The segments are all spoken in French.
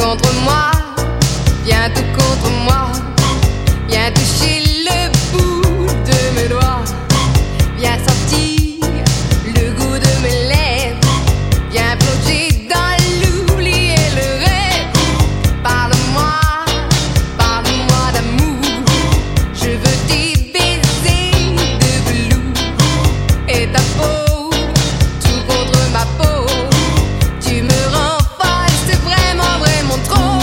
contre moi, viens tout contre moi, viens toucher le bout de mes doigts, viens sentir le goût de mes lèvres, viens plonger dans l'oubli et le rêve. Parle-moi, parle-moi d'amour, je veux tes baisers de velours et ta peau, tout contre ma peau. Tu me rends folle, c'est vraiment, vraiment trop.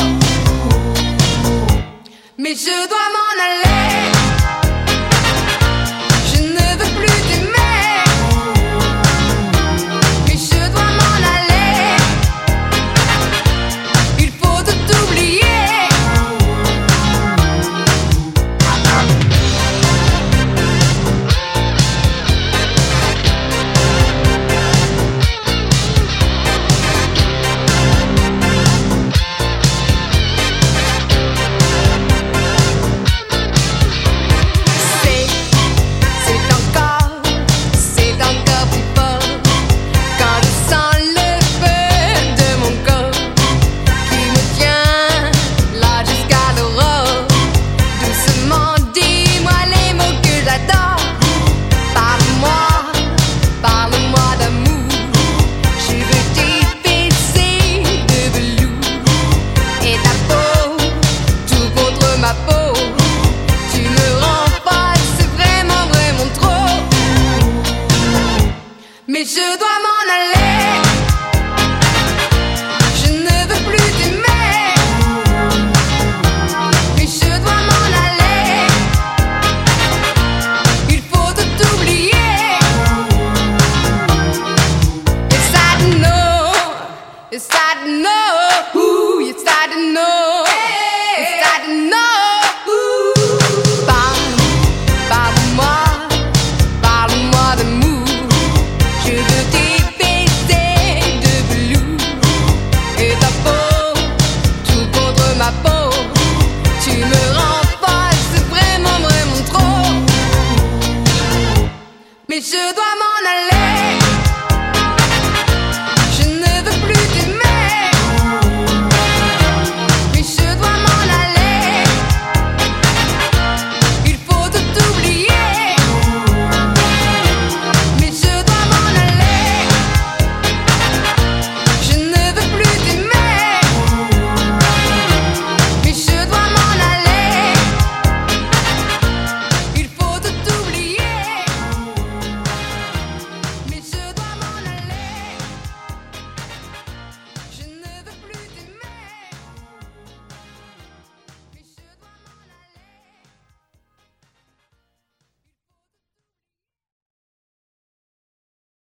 Mais je dois m'en aller, je ne veux plus t'aimer. Mais je dois m'en aller, il faut tout oublier. C'est encore plus fort quand je sens le feu de mon corps qui me tient là jusqu'à l'aurore. Doucement, dis-moi les mots que j'adore. Parle-moi, parle-moi d'amour, je veux tes baisers de velours et ta peau, tout contre ma peau. Tu me rends folle, c'est vraiment, vraiment trop. Mais je dois m'en aller, je ne veux plus t'aimer. Mais je dois m'en aller, il faut tout oublier. Yes, I know, yes, I know, ooh, yes, I know.